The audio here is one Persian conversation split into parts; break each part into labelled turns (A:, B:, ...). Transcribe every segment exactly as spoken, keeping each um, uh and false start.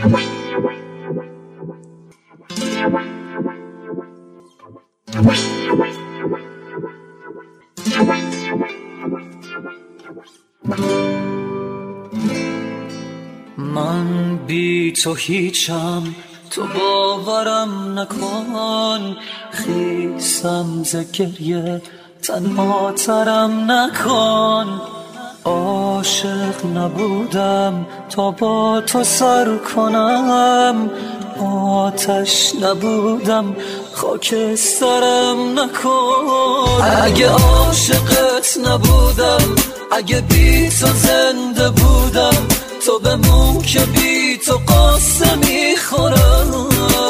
A: من بی تو هیچم، تو باورم نکن، خیسم ز گریه تنها ترم نکن. عاشق نبودم تا با تو سر کنم، آتش نبودم خاکسترم نکن. اگه عاشقت نبودم، اگه بی تو زنده بودم، تو بمون که بی تو قصه میخورم.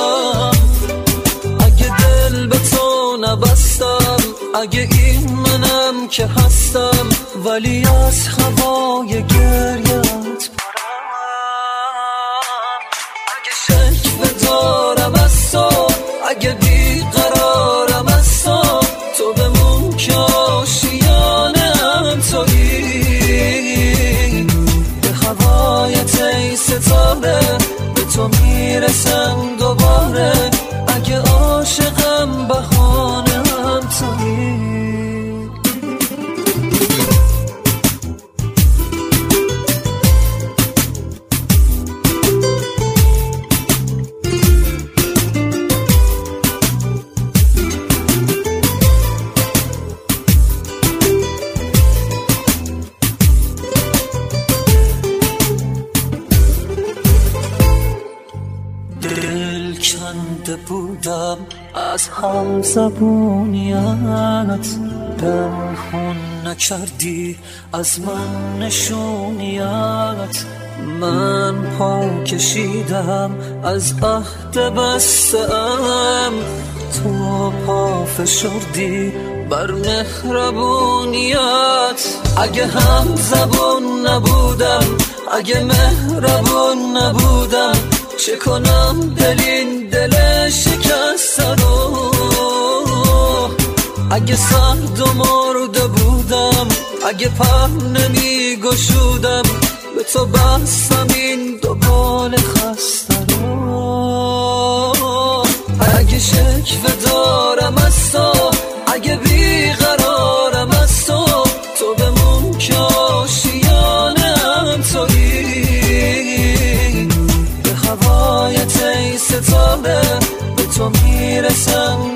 A: اگه دل به تو نبستم، اگه این منم که هستم، ولی از هوای گریت پرم. اگه شکوه دارم از تو، اگه بیقرارم از تو، تو بمون که آشیانم تویی. به هوایت ای ستاره، به تو میرسم دوباره. اگه عاشقم بهانم تویی. دل کنده بودم از هم زبونیت، دم خون نکردی از من نشونیت. من پا کشیدم از عهد بسته‌ام، تو پا فشردی بر مهربونیت. اگه هم زبون نبودم، اگه مهربون نبودم، چه کنم دل این دل شکسته رو. اگه سرد و مرده بودم، اگه پر نمی گشودم، به تو بستم این دو بال خسته رو. اگه شکوه دارم از تو، اگه بیقرارم از تو، تو بمون که آشیانم تویی. به هوایت ای ستاره، به تو میرسم